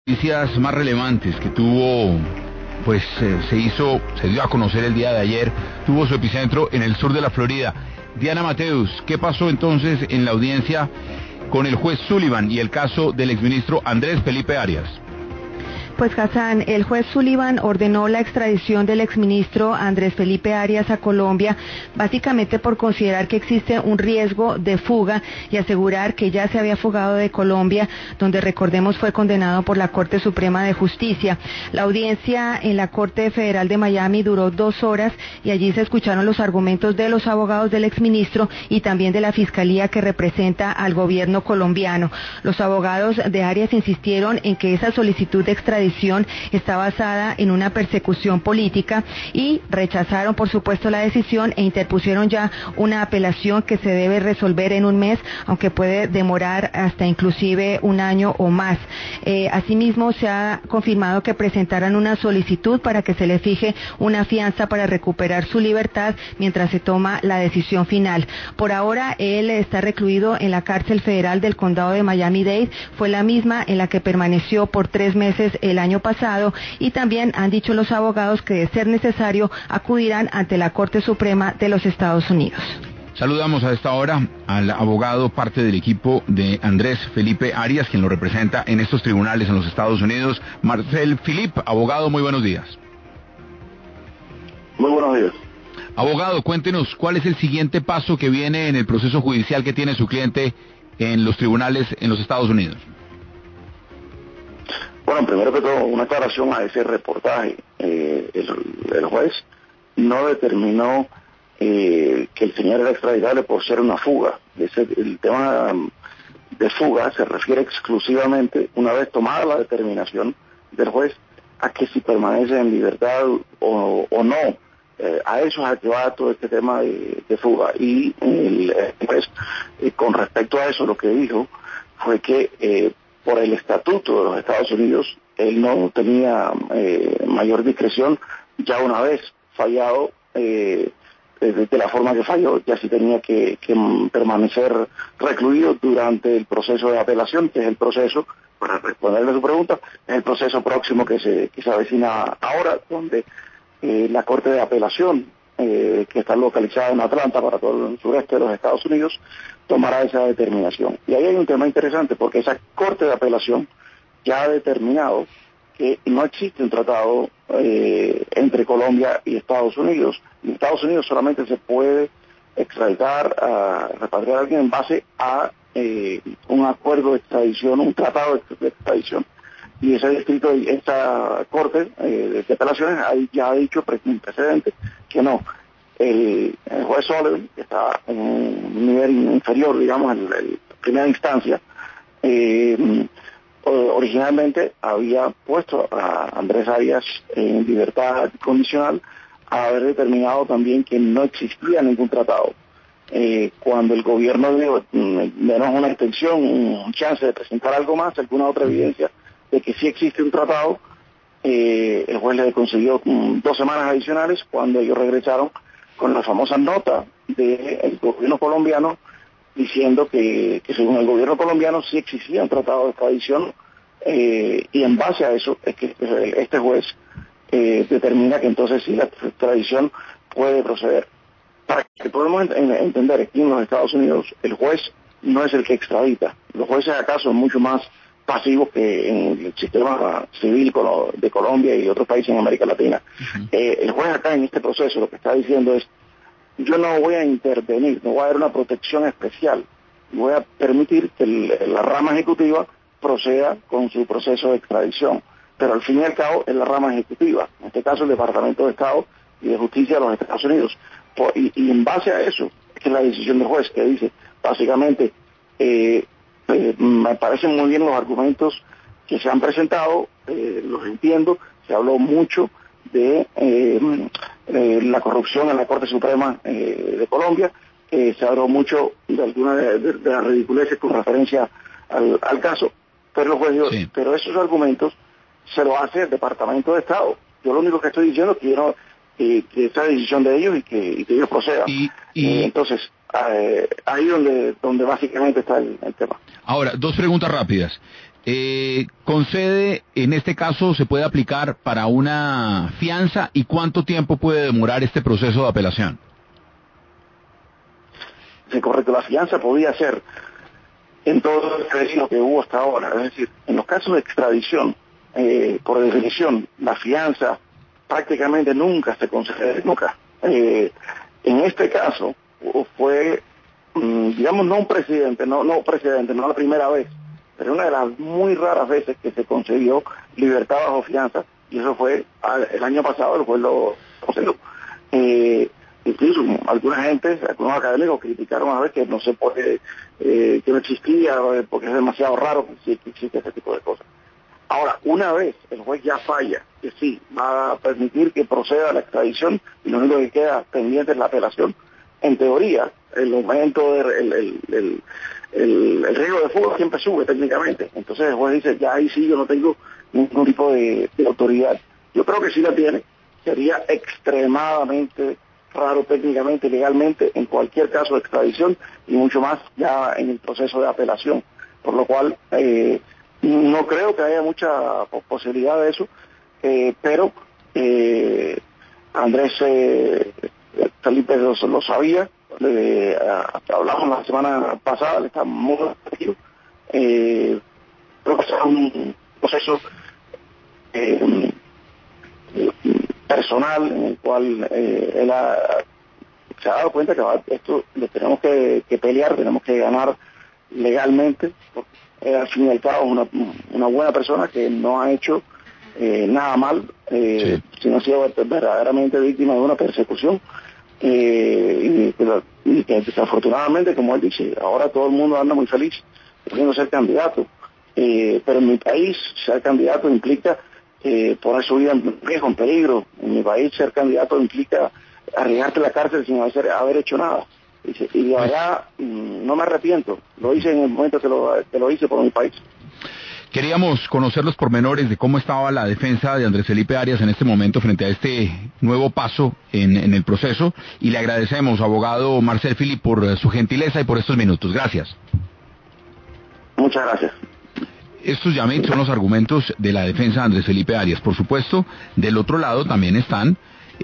noticias más relevantes que tuvo, pues se dio a conocer el día de ayer, tuvo su epicentro en el sur de la Florida. Diana Mateus, ¿qué pasó entonces en la audiencia con el juez Sullivan y el caso del exministro Andrés Felipe Arias? Pues Hassan, el juez Sullivan ordenó la extradición del exministro Andrés Felipe Arias a Colombia, básicamente por considerar que existe un riesgo de fuga y asegurar que ya se había fugado de Colombia, donde recordemos fue condenado por la Corte Suprema de Justicia. La audiencia en la Corte Federal de Miami duró 2 horas y allí se escucharon los argumentos de los abogados del exministro y también de la fiscalía que representa al gobierno colombiano. Los abogados de Arias insistieron en que esa solicitud de extradición está basada en una persecución política y rechazaron por supuesto la decisión e interpusieron ya una apelación que se debe resolver en un mes, aunque puede demorar hasta inclusive un año o más. Asimismo se ha confirmado que presentarán una solicitud para que se le fije una fianza para recuperar su libertad mientras se toma la decisión final. Por ahora él está recluido en la cárcel federal del condado de Miami-Dade, fue la misma en la que permaneció por 3 meses el año pasado, y también han dicho los abogados que de ser necesario acudirán ante la Corte Suprema de los Estados Unidos. Saludamos a esta hora al abogado, parte del equipo de Andrés Felipe Arias, quien lo representa en estos tribunales en los Estados Unidos. Marcel Philippe, abogado, muy buenos días. Muy buenos días. Abogado, cuéntenos cuál es el siguiente paso que viene en el proceso judicial que tiene su cliente en los tribunales en los Estados Unidos. Bueno, primero que todo, una aclaración a ese reportaje. El juez no determinó que el señor era extraditable por ser una fuga. El tema de fuga se refiere exclusivamente, una vez tomada la determinación del juez, a que si permanece en libertad o no. A eso es a que va todo este tema de fuga. Y el juez, con respecto a eso, lo que dijo fue que por el estatuto de los Estados Unidos, él no tenía mayor discreción, ya una vez fallado, de la forma que falló, ya sí tenía que permanecer recluido durante el proceso de apelación, que es el proceso, para responderle a su pregunta, es el proceso próximo que se avecina ahora, donde la Corte de Apelación, que está localizada en Atlanta para todo el sureste de los Estados Unidos, tomará esa determinación. Y ahí hay un tema interesante, porque esa Corte de Apelación ya ha determinado que no existe un tratado entre Colombia y Estados Unidos. En Estados Unidos solamente se puede extraditar, repatriar a alguien en base a un acuerdo de extradición, un tratado de extradición. Y ese distrito, esta Corte de Apelaciones ya ha dicho un precedente que no. El juez Sullivan, que está en un nivel inferior, digamos, en la primera instancia, originalmente había puesto a Andrés Arias en libertad condicional, a haber determinado también que no existía ningún tratado. Cuando el gobierno dio menos una extensión, un chance de presentar algo más, alguna otra evidencia de que sí existe un tratado, el juez le concedió 2 semanas adicionales cuando ellos regresaron con la famosa nota del gobierno colombiano diciendo que según el gobierno colombiano sí existía un tratado de extradición, y en base a eso es que este juez determina que entonces sí la extradición puede proceder. Para que podamos entender, aquí en los Estados Unidos el juez no es el que extradita. Los jueces acaso son mucho más pasivos que en el sistema civil de Colombia y otros países en América Latina. El juez acá en este proceso lo que está diciendo es: yo no voy a intervenir, no voy a dar una protección especial, voy a permitir que la rama ejecutiva proceda con su proceso de extradición, pero al fin y al cabo es la rama ejecutiva, en este caso el Departamento de Estado y de Justicia de los Estados Unidos, y en base a eso es que la decisión del juez, que dice básicamente, me parecen muy bien los argumentos que se han presentado, los entiendo, se habló mucho de la corrupción en la Corte Suprema de Colombia, se habló mucho de algunas de las ridiculeces con referencia al caso, pero el juez dijo, sí, pero esos argumentos se lo hace el Departamento de Estado. Yo lo único que estoy diciendo es que yo no, que esa decisión de ellos y que ellos procedan. Entonces, ahí donde básicamente está el tema. Ahora, 2 preguntas rápidas. concede, en este caso, se puede aplicar para una fianza, ¿y cuánto tiempo puede demorar este proceso de apelación? Sí, correcto, la fianza podía ser en todo el camino que hubo hasta ahora, es decir, en los casos de extradición, por definición, la fianza prácticamente nunca se concede, nunca. En este caso fue, digamos, no la primera vez, pero una de las muy raras veces que se concedió libertad bajo fianza, y eso fue el año pasado, el juez lo concedió. Incluso algunos académicos criticaron a ver que no se puede, que no existía, porque es demasiado raro que existe ese tipo de cosas. Ahora, una vez el juez ya falla, que sí, va a permitir que proceda la extradición y lo único que queda pendiente es la apelación, en teoría, el aumento, el riesgo de fuga siempre sube técnicamente. Entonces el juez dice, ya ahí sí yo no tengo ningún tipo de autoridad. Yo creo que sí la tiene, sería extremadamente raro técnicamente, legalmente, en cualquier caso de extradición y mucho más ya en el proceso de apelación. Por lo cual, no creo que haya mucha posibilidad de eso, pero Andrés Felipe lo sabía, hablamos la semana pasada, le está muy activo. Creo que será un proceso personal en el cual él se ha dado cuenta que esto lo tenemos que pelear, tenemos que ganar legalmente, porque al fin y al cabo es una buena persona que no ha hecho nada mal, Sí. sino ha sido verdaderamente víctima de una persecución, y que desafortunadamente, como él dice, ahora todo el mundo anda muy feliz queriendo ser candidato, pero en mi país ser candidato implica poner su vida en riesgo, en peligro. En mi país ser candidato implica arriesgarte a la cárcel sin haber hecho nada. Y de verdad no me arrepiento, lo hice en el momento que lo hice por mi país. Queríamos conocer los pormenores de cómo estaba la defensa de Andrés Felipe Arias en este momento frente a este nuevo paso en el proceso, y le agradecemos, abogado Marcel Philippe, por su gentileza y por estos minutos. Gracias. Muchas gracias. Estos, Yamit, son los argumentos de la defensa de Andrés Felipe Arias. Por supuesto, del otro lado también están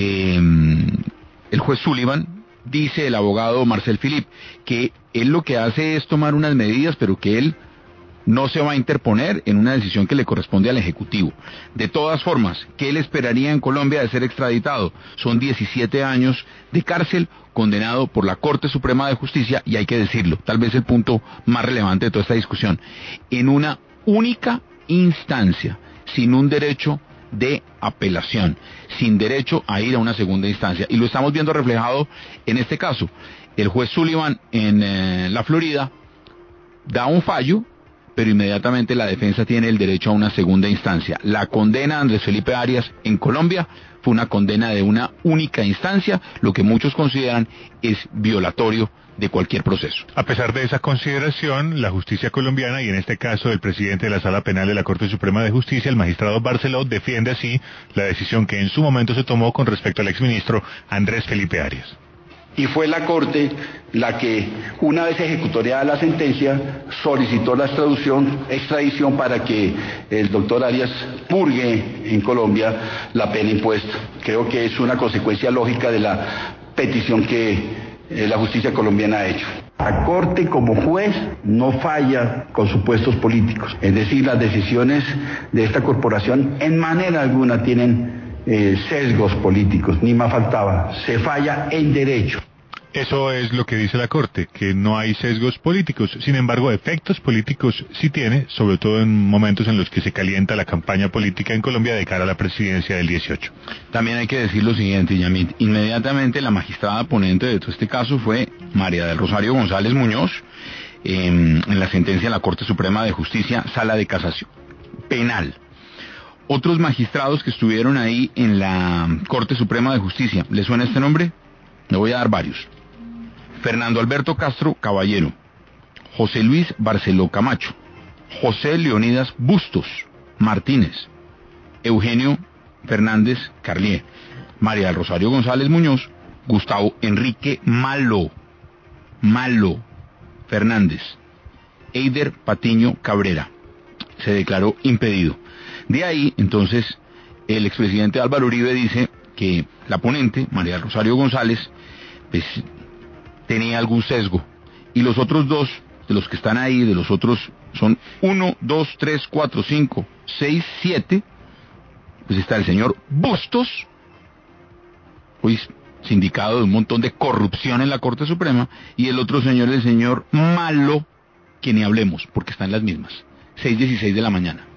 el juez Sullivan. Dice el abogado Marcel Philippe que él lo que hace es tomar unas medidas, pero que él no se va a interponer en una decisión que le corresponde al Ejecutivo. De todas formas, ¿qué él esperaría en Colombia de ser extraditado? Son 17 años de cárcel, condenado por la Corte Suprema de Justicia, y hay que decirlo, tal vez el punto más relevante de toda esta discusión, en una única instancia, sin un derecho de apelación, sin derecho a ir a una segunda instancia. Y lo estamos viendo reflejado en este caso. El juez Sullivan en la Florida da un fallo, pero inmediatamente la defensa tiene el derecho a una segunda instancia. La condena de Andrés Felipe Arias en Colombia fue una condena de una única instancia, lo que muchos consideran es violatorio de cualquier proceso. A pesar de esa consideración, la justicia colombiana, y en este caso el presidente de la Sala Penal de la Corte Suprema de Justicia, el magistrado Barceló, defiende así la decisión que en su momento se tomó con respecto al exministro Andrés Felipe Arias. Y fue la Corte la que, una vez ejecutoriada la sentencia, solicitó la extradición para que el doctor Arias purgue en Colombia la pena impuesta. Creo que es una consecuencia lógica de la petición que la justicia colombiana ha hecho. La Corte como juez no falla con supuestos políticos, es decir, las decisiones de esta corporación en manera alguna tienen sesgos políticos, ni más faltaba, se falla en derecho. Eso es lo que dice la Corte, que no hay sesgos políticos. Sin embargo, efectos políticos sí tiene, sobre todo en momentos en los que se calienta la campaña política en Colombia de cara a la presidencia del 18. También hay que decir lo siguiente, Yamit. Inmediatamente la magistrada ponente de todo este caso fue María del Rosario González Muñoz, en la sentencia de la Corte Suprema de Justicia, Sala de Casación Penal. Otros magistrados que estuvieron ahí en la Corte Suprema de Justicia, ¿les suena este nombre? Le voy a dar varios. Fernando Alberto Castro Caballero, José Luis Barceló Camacho, José Leonidas Bustos Martínez, Eugenio Fernández Carlier, María del Rosario González Muñoz, Gustavo Enrique Malo Fernández, Eider Patiño Cabrera, se declaró impedido. De ahí, entonces, el expresidente Álvaro Uribe dice que la ponente, María Rosario González, pues, tenía algún sesgo. Y los otros dos, de los que están ahí, de los otros, son 1, 2, 3, 4, 5, 6, 7. Pues está el señor Bustos, hoy sindicado de un montón de corrupción en la Corte Suprema, y el otro señor, el señor Malo, que ni hablemos, porque están las mismas. 6:16 de la mañana.